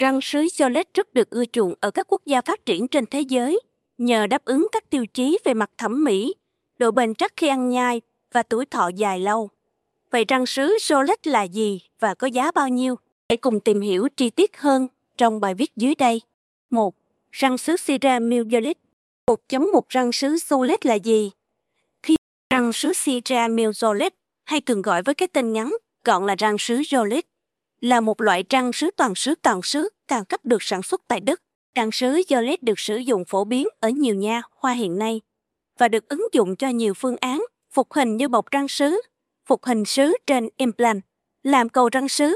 Răng sứ Gillette rất được ưa chuộng ở các quốc gia phát triển trên thế giới nhờ đáp ứng các tiêu chí về mặt thẩm mỹ, độ bền chắc khi ăn nhai và tuổi thọ dài lâu. Vậy răng sứ Gillette là gì và có giá bao nhiêu? Hãy cùng tìm hiểu chi tiết hơn trong bài viết dưới đây. 1. Răng sứ Ceramil Gillette. 1.1 Răng sứ Gillette là gì? Răng sứ Ceramil Gillette, hay thường gọi với cái tên ngắn gọn là răng sứ Gillette, là một loại răng sứ toàn xứ cao cấp được sản xuất tại Đức. Răng sứ Gillette được sử dụng phổ biến ở nhiều nha khoa hiện nay và được ứng dụng cho nhiều phương án phục hình như bọc răng sứ, phục hình sứ trên implant, làm cầu răng sứ.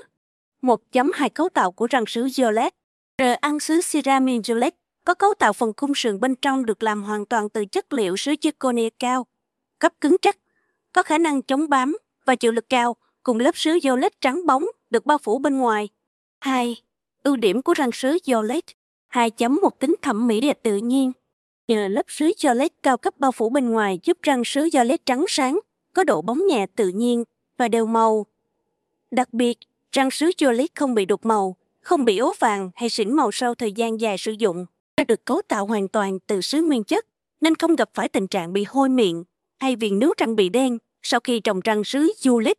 1.2 Cấu tạo của răng sứ Gillette. Răng sứ Ceramil Gillette có cấu tạo phần khung sườn bên trong được làm hoàn toàn từ chất liệu sứ zirconia cao, cấp cứng chắc, có khả năng chống bám và chịu lực cao, cùng lớp sứ Gillette trắng bóng được bao phủ bên ngoài. 2. Ưu điểm của răng sứ Gillette. 2.1 Tính thẩm mỹ đẹp tự nhiên. Nhờ lớp sứ Gillette cao cấp bao phủ bên ngoài giúp răng sứ Gillette trắng sáng, có độ bóng nhẹ tự nhiên và đều màu. Đặc biệt, răng sứ Gillette không bị đục màu, không bị ố vàng hay xỉn màu sau thời gian dài sử dụng. Nó được cấu tạo hoàn toàn từ sứ nguyên chất, nên không gặp phải tình trạng bị hôi miệng hay viền nướu răng bị đen sau khi trồng răng sứ Gillette.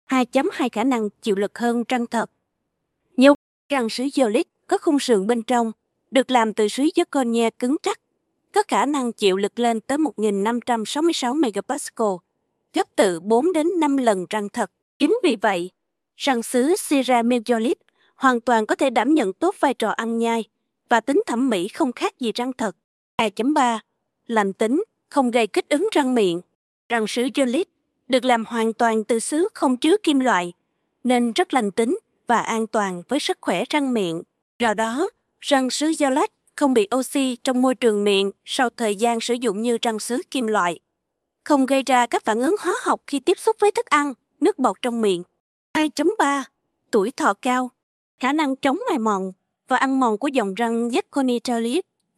2.2 Khả năng chịu lực hơn răng thật. Nhiều răng sứ Gillette có khung sườn bên trong, được làm từ sứ zirconia cứng chắc, có khả năng chịu lực lên tới 1.566 megapascal, gấp từ 4 đến 5 lần răng thật. Chính vì vậy, răng sứ Ceramil Gillette hoàn toàn có thể đảm nhận tốt vai trò ăn nhai và tính thẩm mỹ không khác gì răng thật. 2.3 Lành tính, không gây kích ứng răng miệng. Răng sứ Gillette được làm hoàn toàn từ sứ không chứa kim loại, nên rất lành tính và an toàn với sức khỏe răng miệng. Do đó, răng sứ Gillette không bị oxy trong môi trường miệng sau thời gian sử dụng như răng sứ kim loại, không gây ra các phản ứng hóa học khi tiếp xúc với thức ăn, nước bọt trong miệng. 2.3 Tuổi thọ cao, khả năng chống mài mòn và ăn mòn của dòng răng zirconia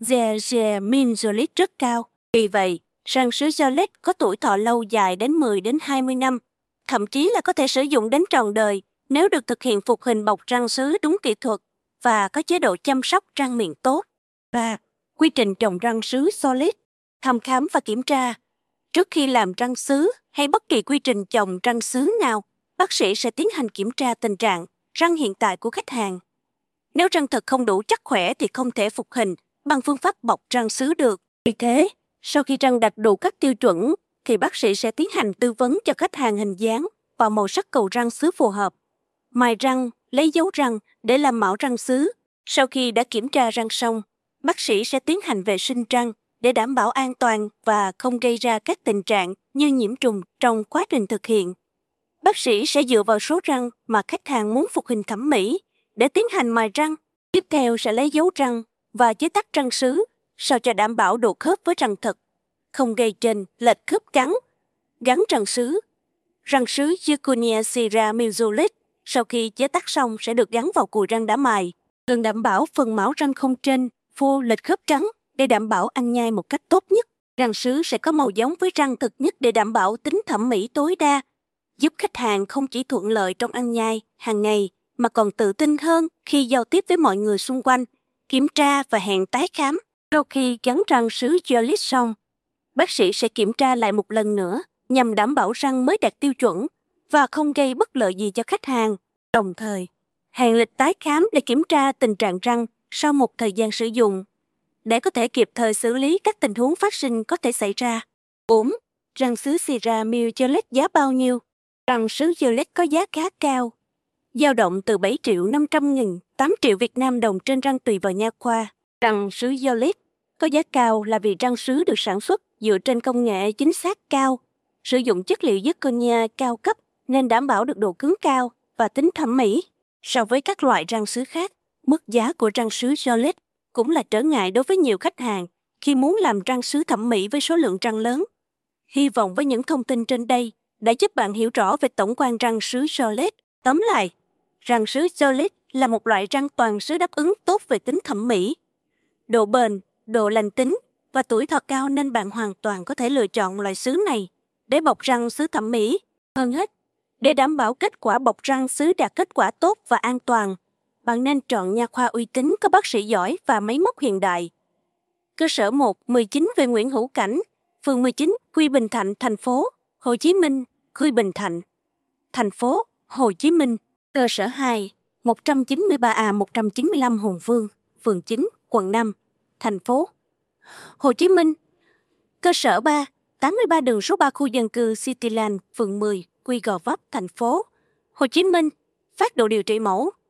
Ceramil Gillette rất cao. Vì vậy, răng sứ Gillette có tuổi thọ lâu dài đến 10 đến 20 năm, thậm chí là có thể sử dụng đến trọn đời nếu được thực hiện phục hình bọc răng sứ đúng kỹ thuật và có chế độ chăm sóc răng miệng tốt. 3. Quy trình trồng răng sứ Gillette. Thăm khám và kiểm tra. Trước khi làm răng sứ hay bất kỳ quy trình trồng răng sứ nào, bác sĩ sẽ tiến hành kiểm tra tình trạng răng hiện tại của khách hàng. Nếu răng thật không đủ chắc khỏe thì không thể phục hình bằng phương pháp bọc răng sứ được. Vì thế, sau khi răng đạt đủ các tiêu chuẩn, thì bác sĩ sẽ tiến hành tư vấn cho khách hàng hình dáng và màu sắc cầu răng sứ phù hợp. Mài răng, lấy dấu răng để làm mẫu răng sứ. Sau khi đã kiểm tra răng xong, bác sĩ sẽ tiến hành vệ sinh răng để đảm bảo an toàn và không gây ra các tình trạng như nhiễm trùng trong quá trình thực hiện. Bác sĩ sẽ dựa vào số răng mà khách hàng muốn phục hình thẩm mỹ để tiến hành mài răng. Tiếp theo sẽ lấy dấu răng và chế tác răng sứ sao cho đảm bảo độ khớp với răng thật, không gây chênh lệch khớp cắn. Gắn răng sứ. Răng sứ zirconia Ceramil Gillette sau khi chế tác xong sẽ được gắn vào cùi răng đã mài, cần đảm bảo phần mão răng không chênh, phô lệch khớp cắn để đảm bảo ăn nhai một cách tốt nhất. Răng sứ sẽ có màu giống với răng thực nhất để đảm bảo tính thẩm mỹ tối đa, giúp khách hàng không chỉ thuận lợi trong ăn nhai hàng ngày mà còn tự tin hơn khi giao tiếp với mọi người xung quanh, kiểm tra và hẹn tái khám. Sau khi gắn răng sứ Gillette xong, bác sĩ sẽ kiểm tra lại một lần nữa nhằm đảm bảo răng mới đạt tiêu chuẩn và không gây bất lợi gì cho khách hàng. Đồng thời, hẹn lịch tái khám để kiểm tra tình trạng răng sau một thời gian sử dụng, để có thể kịp thời xử lý các tình huống phát sinh có thể xảy ra. 4. Răng sứ Ceramil Gillette giá bao nhiêu? Răng sứ Gillette có giá khá cao, dao động từ 7.500.000, 8 triệu Việt Nam đồng trên răng tùy vào nha khoa. Răng sứ Gillette có giá cao là vì răng sứ được sản xuất dựa trên công nghệ chính xác cao, sử dụng chất liệu zirconia cao cấp nên đảm bảo được độ cứng cao và tính thẩm mỹ. So với các loại răng sứ khác, mức giá của răng sứ Gillette cũng là trở ngại đối với nhiều khách hàng khi muốn làm răng sứ thẩm mỹ với số lượng răng lớn. Hy vọng với những thông tin trên đây đã giúp bạn hiểu rõ về tổng quan răng sứ Gillette. Tóm lại, răng sứ Gillette là một loại răng toàn sứ đáp ứng tốt về tính thẩm mỹ, độ bền, độ lành tính và tuổi thọ cao, nên bạn hoàn toàn có thể lựa chọn loại sứ này để bọc răng sứ thẩm mỹ. Hơn hết, để đảm bảo kết quả bọc răng sứ đạt kết quả tốt và an toàn, bạn nên chọn nha khoa uy tín có bác sĩ giỏi và máy móc hiện đại. Cơ sở 1, 19 về Nguyễn Hữu Cảnh, phường 19, Quy Bình Thạnh, thành phố Hồ Chí Minh, Quy Bình Thạnh, thành phố Hồ Chí Minh. Cơ sở 2, 193A 195 Hùng Vương, phường 9, quận 5, thành phố Hồ Chí Minh. Cơ sở 3, 83 đường số 3 khu dân cư Cityland, phường 10, Quy Gò Vấp, thành phố Hồ Chí Minh. Phác đồ điều trị mẫu